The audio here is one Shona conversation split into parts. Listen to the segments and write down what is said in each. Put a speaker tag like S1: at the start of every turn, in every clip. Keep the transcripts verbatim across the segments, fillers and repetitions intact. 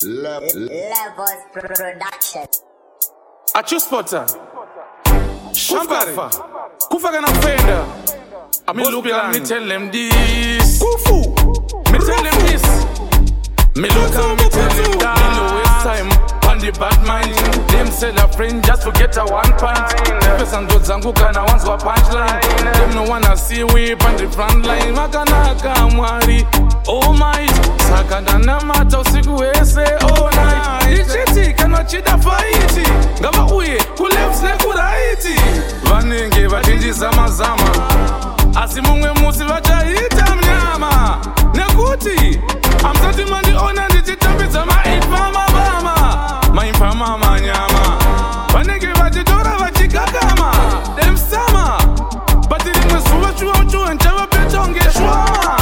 S1: Le- Levels Production.
S2: Achuspota Shampafa Kufaka na fenda Me look at me tell them this Kufu Me tell them this Me look at me tell them that Me no waste time on the bad mind. Them sell a friend just to get a one point. Person do zangu kana ones wa punchline. Them no wanna see we on the front line. Makana kamwari oh my sakanda na mata usiku wese oh night. Ichiti kana chida faiti ngaba uye kulefs ne kuraiti. Vanenge vachinji zama zama asimungwe musi vachaita mnyama nekuti amsati mandi ona ndichitambidza maifama bama maifama manyama vanenge vachitora vachikakama demsama batirimwe zuva chuva chuva nchavapeta ngeshwama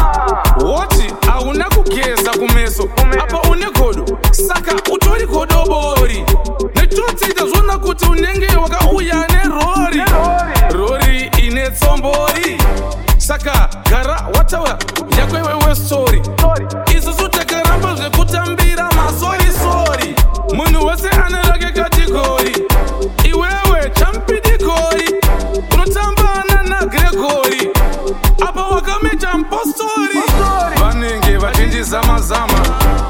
S2: woti hauna kugeza kumeso apa une godo saka utori godobori netotsita zvona kuti unenge wakauya nerori rori ine tsombori saka gara wataura yakwewewe stori isusu takaramba zvekutambira masorisori munhu wese ane rake kategori iwewe champidikori unotambana nagregori apa wakameta mpostori vanenge vachinji zama-zama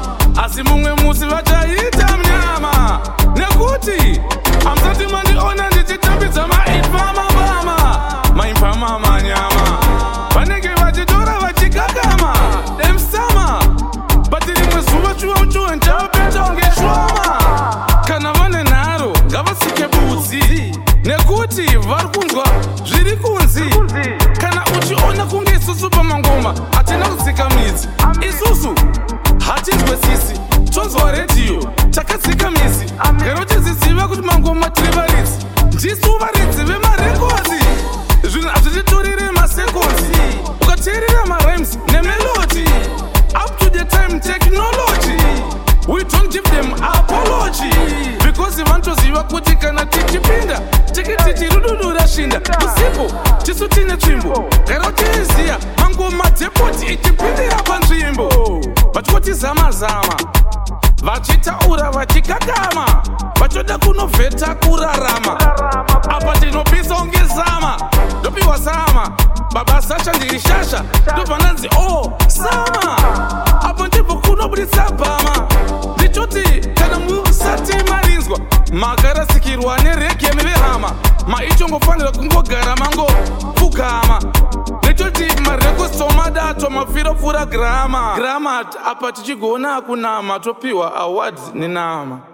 S2: asi mumwe musi vachaita mnyama nekuti amsati mandiona ndichitambidza maifama bama maifama manyama vanenge vachitora vachikakama demsama batirimwe zuva chuva chuva nchavapeta ngeshwama kana vane nharo ngavasike budzi nekuti vari kunzwa zviri kunzi kana uchiona kunge isusu pamangoma hatina kutsika midzi isusu hatinzwesisi tonzwa redhiyo takadzika misi garo tiziziva kuti mangoma tiri varidzi ndisu varidzi vemarekodzi zvinhu hazvititorere masekonzi ukateerera marimes nemelodi up to the time technology we don't give them apology because vanotoziva kuti kana tichipinda tikiti tirududu rashinda usipo tisu tine tsvimbo garo tiiziya mangoma depoti ichipindira panzvimbo vachikotizama-zama vachitaura vachikakama vachoda kunovheta kurarama apa tinopisa ungezama ndopiwa sama baba sacha ndiri shasha ndobvananzi o sama apo ndipo kunobudisa bhama ndichoti kana musati marinzwa makarasikirwa nerege mevehama maichongofanira kungogara mangopfugama nechoti marekosomadatu mafirofura grama gramat apa tichigona kunama topiwa awards nenama.